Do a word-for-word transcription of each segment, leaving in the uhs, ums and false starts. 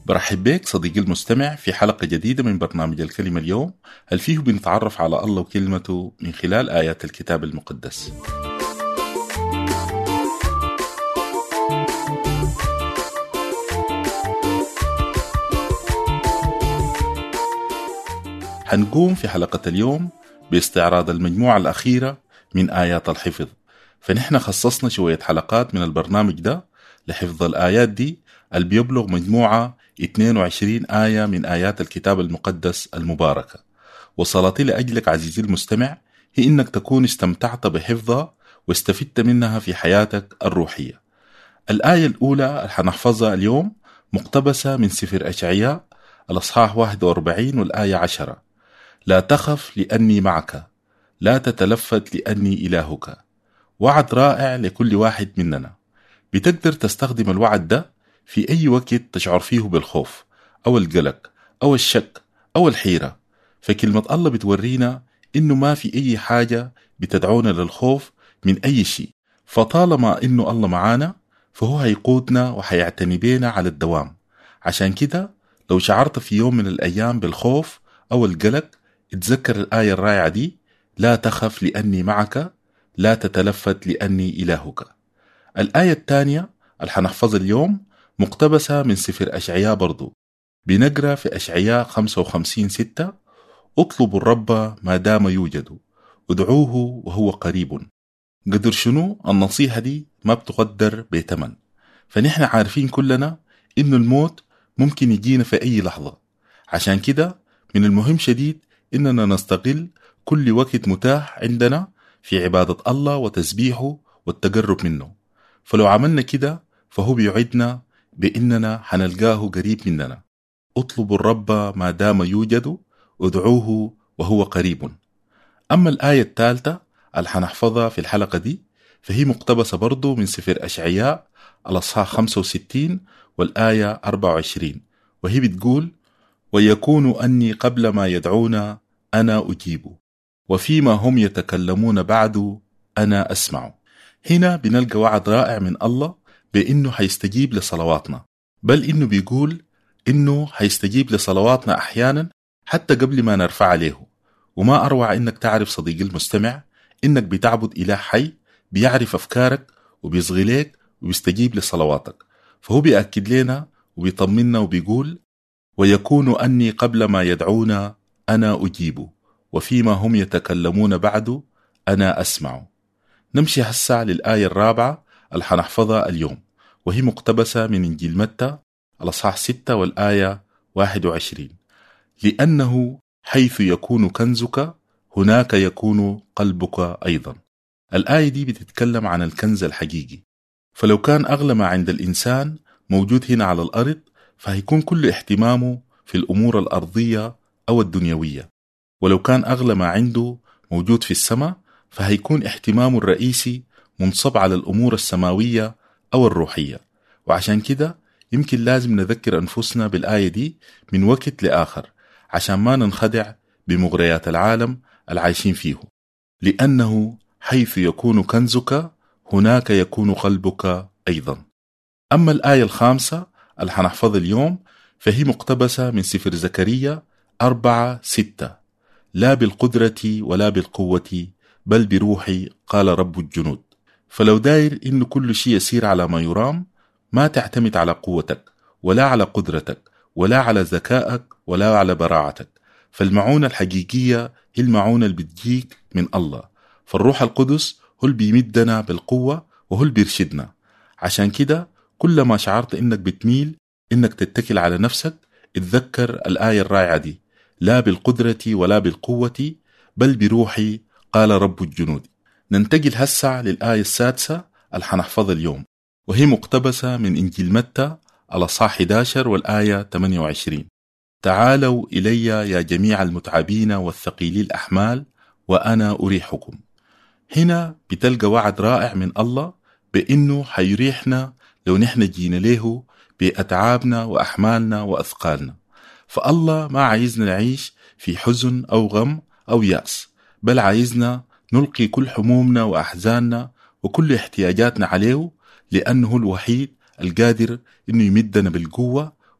برحب بك صديقي المستمع في حلقة جديدة من برنامج الكلمة اليوم، هل فيه بنتعرف على الله وكلمته من خلال آيات الكتاب المقدس. حنقوم في حلقة اليوم باستعراض المجموعة الأخيرة من آيات الحفظ، فنحن خصصنا شوية حلقات من البرنامج ده لحفظ الآيات دي اللي بيبلغ مجموعة اثنين وعشرين آية من آيات الكتاب المقدس المباركة. وصلاتي لأجلك عزيزي المستمع هي إنك تكون استمتعت بحفظها واستفدت منها في حياتك الروحية. الآية الأولى اللي حنحفظها اليوم مقتبسة من سفر أشعياء الأصحاح واحد وأربعين والآية عشرة: لا تخف لأني معك، لا تتلفت لأني إلهك. وعد رائع لكل واحد مننا. بتقدر تستخدم الوعد ده في أي وقت تشعر فيه بالخوف أو القلق أو الشك أو الحيرة. فكلمة الله بتورينا إنه ما في أي حاجة بتدعونا للخوف من أي شيء، فطالما إنه الله معانا فهو هيقودنا وهيعتني بينا على الدوام. عشان كده لو شعرت في يوم من الأيام بالخوف أو القلق، اتذكر الآية الرائعة دي: لا تخف لأني معك، لا تتلفت لأني إلهك. الآية الثانية اللي حنحفظها اليوم مقتبسة من سفر أشعياء برضو. بنقرأ في أشعياء خمسة وخمسين ستة: اطلبوا الرب ما دام يوجد، ادعوه وهو قريب. قدر شنو؟ النصيحة دي ما بتقدر بثمن. فنحن عارفين كلنا إنه الموت ممكن يجينا في أي لحظة. عشان كده من المهم شديد إننا نستغل كل وقت متاح عندنا في عبادة الله وتسبيحه والتقرب منه. فلو عملنا كده فهو بيعدنا بإننا حنلقاه قريب مننا. اطلبوا الرب ما دام يوجد، ادعوه وهو قريب. أما الآية الثالثة اللي حنحفظها في الحلقة دي فهي مقتبسة برضو من سفر أشعياء الأصحاح خمسة وستين والآية أربعة وعشرين، وهي بتقول: ويكون أني قبل ما يدعونا أنا أجيب، وفيما هم يتكلمون بعد أنا أسمع. هنا بنلقى وعد رائع من الله بأنه حيستجيب لصلواتنا، بل إنه بيقول إنه حيستجيب لصلواتنا أحيانا حتى قبل ما نرفع عليه. وما أروع إنك تعرف صديقي المستمع إنك بتعبد إله حي بيعرف أفكارك وبيصغي لك وبيستجيب لصلواتك. فهو بيأكد لنا وبيطمنا وبيقول: ويكون أني قبل ما يدعونا أنا أجيب، وفيما هم يتكلمون بعد أنا أسمع. نمشي هسا للآية الرابعة اللي حنحفظها اليوم، وهي مقتبسة من إنجيل متى الأصحاح ستة والآية واحد وعشرين: لأنه حيث يكون كنزك هناك يكون قلبك أيضا. الآية دي بتتكلم عن الكنز الحقيقي. فلو كان أغلى ما عند الإنسان موجود هنا على الأرض فهيكون كل اهتمامه في الأمور الأرضية أو الدنيوية، ولو كان أغلى ما عنده موجود في السماء فهيكون اهتمامه الرئيسي منصب على الأمور السماوية أو الروحية. وعشان كده يمكن لازم نذكر أنفسنا بالآية دي من وقت لآخر عشان ما ننخدع بمغريات العالم العايشين فيه. لأنه حيث يكون كنزك هناك يكون قلبك أيضا. أما الآية الخامسة اللي حنحفظ اليوم فهي مقتبسة من سفر زكريا أربعة ستة: لا بالقدرة ولا بالقوة بل بروحي قال رب الجنود. فلو داير إن كل شيء يسير على ما يرام، ما تعتمد على قوتك ولا على قدرتك ولا على ذكائك ولا على براعتك. فالمعونة الحقيقية هي المعونة اللي بتجيك من الله. فالروح القدس هو اللي بيمدنا بالقوة وهو اللي بيرشدنا. عشان كده كل ما شعرت إنك بتميل إنك تتكل على نفسك، اتذكر الآية الرائعة دي: لا بالقدرة ولا بالقوة بل بروحي قال رب الجنود. ننتقل هسا للآية السادسة اللي حنحفظها اليوم، وهي مقتبسة من إنجيل متى الأصحاح أحد عشر والآية ثمانية وعشرين: تعالوا إلي يا جميع المتعبين والثقيلي الأحمال وأنا أريحكم. هنا بتلقى وعد رائع من الله بأنه حيريحنا لو نحن جينا له بأتعابنا وأحمالنا وأثقالنا. فالله ما عايزنا نعيش في حزن أو غم أو يأس، بل عايزنا نلقي كل همومنا وأحزاننا وكل احتياجاتنا عليه، لأنه الوحيد القادر إنه يمدنا بالقوة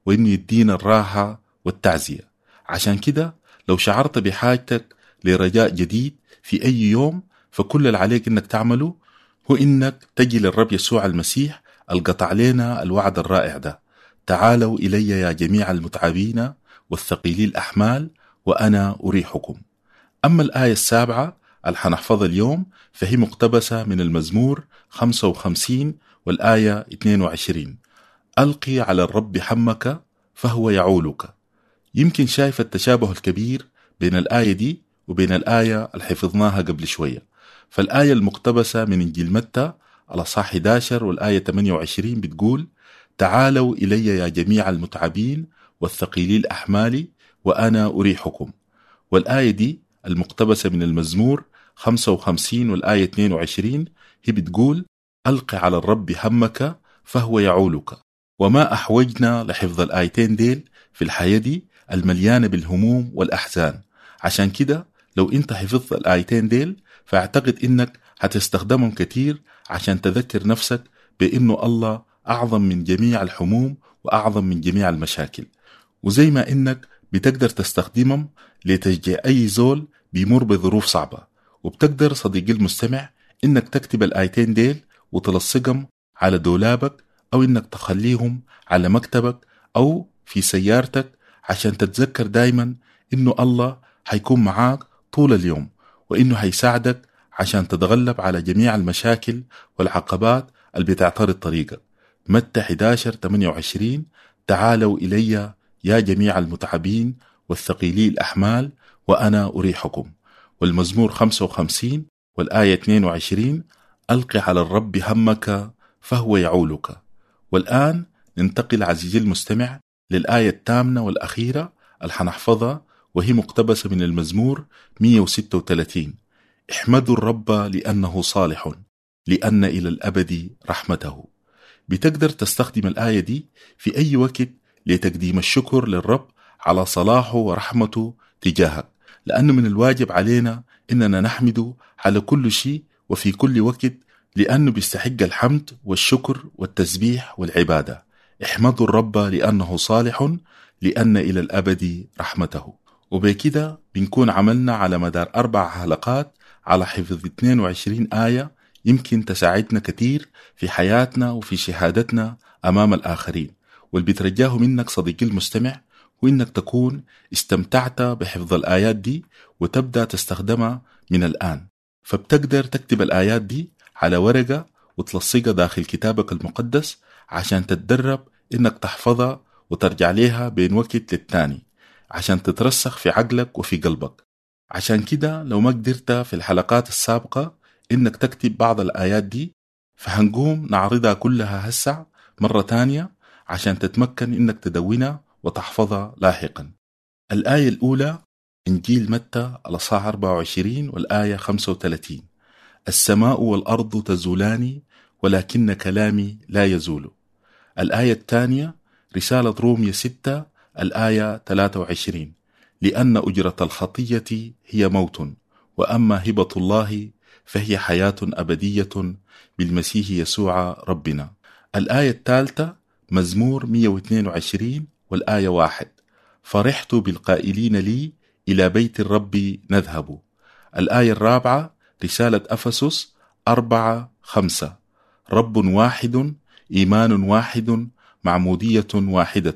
وإنه يدينا الراحة والتعزية. عشان كده لو شعرت بحاجتك لرجاء جديد في أي يوم، فكل اللي عليك إنك تعمله هو إنك تجي للرب يسوع المسيح القطع علينا الوعد الرائع ده: تعالوا إلي يا جميع المتعبين والثقيلي الأحمال وأنا أريحكم. أما الآية السابعة اللي حنحفظها اليوم فهي مقتبسة من المزمور خمسة وخمسين والآية اثنين وعشرين: ألقي على الرب حمك فهو يعولك. يمكن شايف التشابه الكبير بين الآية دي وبين الآية اللي حفظناها قبل شوية. فالآية المقتبسة من إنجيل متى الأصحاح أحد عشر والآية ثمانية وعشرين بتقول: تعالوا إلي يا جميع المتعبين والثقيلي الأحمال وأنا أريحكم. والآية دي المقتبسة من المزمور خمسة وخمسين والآية اثنين وعشرين هي بتقول: ألقي على الرب همك فهو يعولك. وما أحوجنا لحفظ الآيتين ديل في الحياة دي المليانة بالهموم والأحزان. عشان كده لو انت حفظت الآيتين ديل فاعتقد انك هتستخدمهم كتير عشان تذكر نفسك بانه الله اعظم من جميع الحموم واعظم من جميع المشاكل. وزي ما انك بتقدر تستخدمهم لتشجيع اي زول بيمر بظروف صعبة، وبتقدر صديقي المستمع انك تكتب الآيتين ديل وتلصقهم على دولابك، او انك تخليهم على مكتبك او في سيارتك عشان تتذكر دايما انه الله حيكون معاك طول اليوم، وانه حيساعدك عشان تتغلب على جميع المشاكل والعقبات اللي بتعترض طريقك. متى أحد عشر ثمانية وعشرين: تعالوا إلي يا جميع المتعبين والثقيلي الأحمال وأنا أريحكم. والمزمور خمسة وخمسين والآية اثنين وعشرين: ألقي على الرب همك فهو يعولك. والآن ننتقل عزيزي المستمع للآية الثامنة والأخيرة اللي حنحفظها، وهي مقتبسة من المزمور مئة وستة وثلاثين: احمدوا الرب لأنه صالح، لأن إلى الأبد رحمته. بتقدر تستخدم الآية دي في أي وقت لتقديم الشكر للرب على صلاحه ورحمته تجاهك، لأنه من الواجب علينا إننا نحمده على كل شيء وفي كل وقت، لأنه بيستحق الحمد والشكر والتسبيح والعبادة. احمدوا الرب لأنه صالح، لأن إلى الأبد رحمته. وبكده بنكون عملنا على مدار أربع حلقات على حفظ اثنين وعشرين آية يمكن تساعدنا كتير في حياتنا وفي شهادتنا أمام الآخرين. واللي بترجاه منك صديقي المستمع هو إنك تكون استمتعت بحفظ الآيات دي وتبدأ تستخدمها من الآن. فبتقدر تكتب الآيات دي على ورقة وتلصقها داخل كتابك المقدس عشان تتدرب إنك تحفظها وترجع ليها بين وقت للتاني عشان تترسخ في عقلك وفي قلبك. عشان كده لو ما قدرت في الحلقات السابقة إنك تكتب بعض الآيات دي، فهنقوم نعرضها كلها هسع مرة تانية عشان تتمكن إنك تدونها وتحفظها لاحقا. الآية الأولى إنجيل متى الأصحاح أربعة وعشرين والآية خمسة وثلاثين: السماء والأرض تزولان ولكن كلامي لا يزول. الآية الثانية رسالة رومية ستة الآية ثلاثة وعشرين: لأن أجرة الخطية هي موت، وأما هبة الله فهي حياة أبدية بالمسيح يسوع ربنا. الآية الثالثة مزمور مئة واثنين وعشرين والآية واحد: فرحت بالقائلين لي إلى بيت الرب نذهب. الآية الرابعة رسالة أفسس أربعة خمسة: رب واحد، إيمان واحد، معمودية واحدة.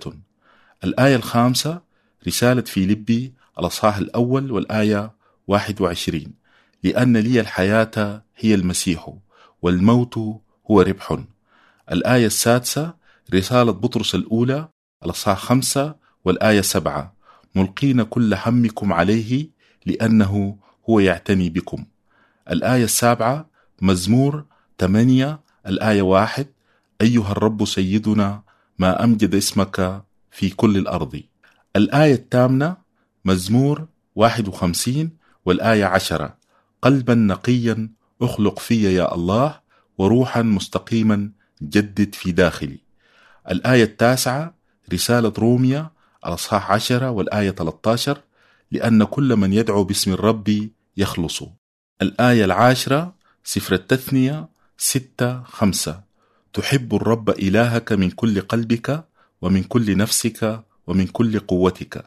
الآية الخامسة رسالة فيليبي الأصحاح الأول والآية واحد وعشرين: لأن لي الحياة هي المسيح والموت هو ربح. الآية السادسة رسالة بطرس الأولى الأصحاح خمسة والآية سبعة: ملقين كل همكم عليه لأنه هو يعتني بكم. الآية السابعة مزمور ثمانية الآية واحد: أيها الرب سيدنا ما أمجد اسمك في كل الأرض. الآية الثامنة مزمور واحد وخمسين والآية عشرة: قلبا نقيا أخلق في يا الله، وروحا مستقيما جدد في داخلي. الآية التاسعة رسالة رومية الأصحاح عشرة والآية ثلاثة عشر: لأن كل من يدعو باسم الرب يخلص. الآية العاشرة سفر التثنية ستة خمسة: تحب الرب إلهك من كل قلبك ومن كل نفسك ومن كل قوتك.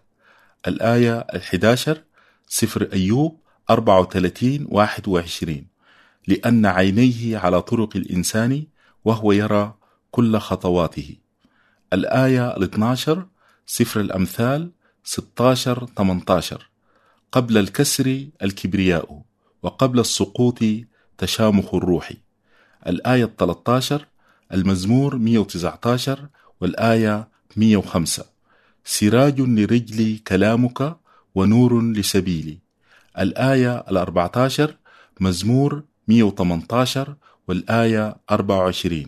الآية الحادية عشر سفر أيوب أربعة وثلاثين واحد وعشرين. لأن عينيه على طرق الإنسان وهو يرى كل خطواته. الآية الاثنى عشر سفر الأمثال ستة عشر ثمانية عشر. قبل الكسر الكبرياء وقبل السقوط تشامخ الروح. الآية الثالثة عشر المزمور مئة وتسعة عشر والآية مئة وخمسة. سراج لرجلي كلامك ونور لسبيلي. الآية الأربعة عشر مزمور مئة وثمانية عشر والآية أربعة وعشرين.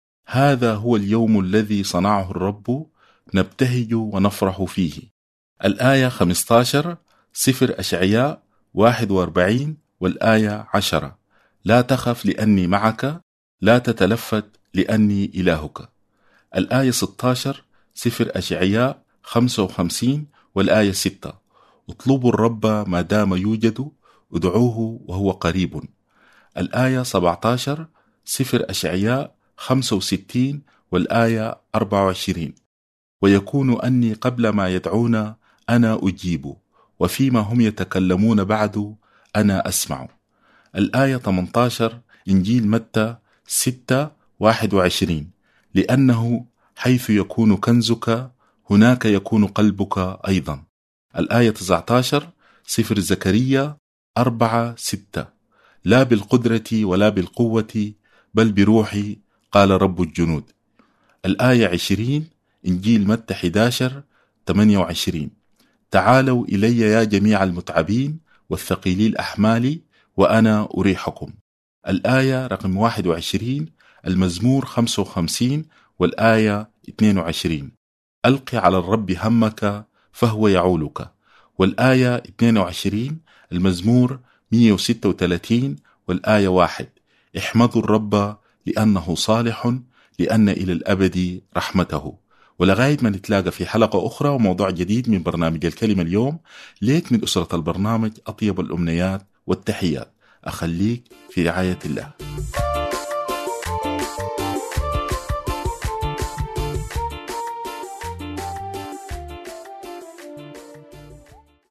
هذا هو اليوم الذي صنعه الرب، نبتهج ونفرح فيه. الآية خمسة عشر سفر أشعياء واحد وأربعين والآية عشرة. لا تخف لأني معك، لا تتلفت لأني إلهك. الآية ستة عشر سفر أشعياء خمسة وخمسين والآية ستة. اطلبوا الرب ما دام يوجد، ادعوه وهو قريب. الآية سبعة عشر سفر أشعياء خمسة وستين والآية أربعة وعشرين. ويكون أني قبل ما يدعون أنا أجيب، وفيما هم يتكلمون بعد أنا أسمع. الآية ثمانية عشر إنجيل متى ستة واحد وعشرين. لأنه حيث يكون كنزك هناك يكون قلبك أيضا. الآية تسعة عشر سفر زكريا أربعة ستة. لا بالقدرة ولا بالقوة بل بروحي قال رب الجنود. الآية عشرين إنجيل متى أحد عشر ثمانية وعشرين. تعالوا إلي يا جميع المتعبين والثقيلي الأحمال وأنا أريحكم. الآية رقم واحد وعشرين المزمور خمسة وخمسين والآية اثنين وعشرين. ألق على الرب همك فهو يعولك. والآية اثنين وعشرين المزمور مئة وستة وثلاثين والآية واحد. احمدوا الرب لأنه صالح، لأن إلى الأبد رحمته. ولغاية ما نتلاقى في حلقة أخرى وموضوع جديد من برنامج الكلمة اليوم، ليك من أسرة البرنامج أطيب الأمنيات والتحيات. أخليك في رعاية الله.